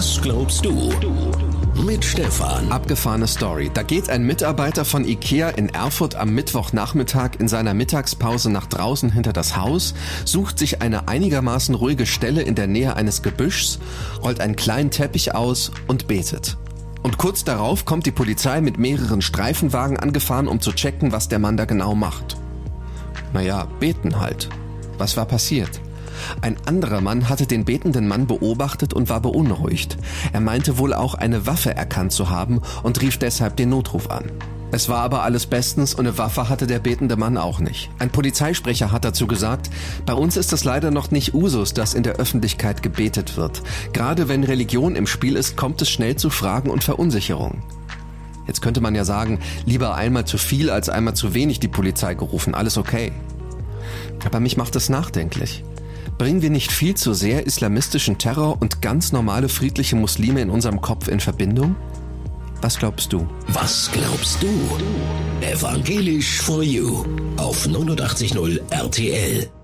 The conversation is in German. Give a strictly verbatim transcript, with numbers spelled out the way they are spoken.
Was glaubst du? Mit Stefan. Abgefahrene Story. Da geht ein Mitarbeiter von Ikea in Erfurt am Mittwochnachmittag in seiner Mittagspause nach draußen hinter das Haus, sucht sich eine einigermaßen ruhige Stelle in der Nähe eines Gebüschs, rollt einen kleinen Teppich aus und betet. Und kurz darauf kommt die Polizei mit mehreren Streifenwagen angefahren, um zu checken, was der Mann da genau macht. Naja, beten halt. Was war passiert? Ein anderer Mann hatte den betenden Mann beobachtet und war beunruhigt. Er meinte wohl auch eine Waffe erkannt zu haben und rief deshalb den Notruf an. Es war aber alles bestens und eine Waffe hatte der betende Mann auch nicht. Ein Polizeisprecher hat dazu gesagt, bei uns ist es leider noch nicht Usus, dass in der Öffentlichkeit gebetet wird. Gerade wenn Religion im Spiel ist, kommt es schnell zu Fragen und Verunsicherung. Jetzt könnte man ja sagen, lieber einmal zu viel als einmal zu wenig die Polizei gerufen, alles okay. Aber mich macht es nachdenklich. Bringen wir nicht viel zu sehr islamistischen Terror und ganz normale friedliche Muslime in unserem Kopf in Verbindung? Was glaubst du? Was glaubst du? Evangelisch for You auf neunundachtzig Komma null R T L.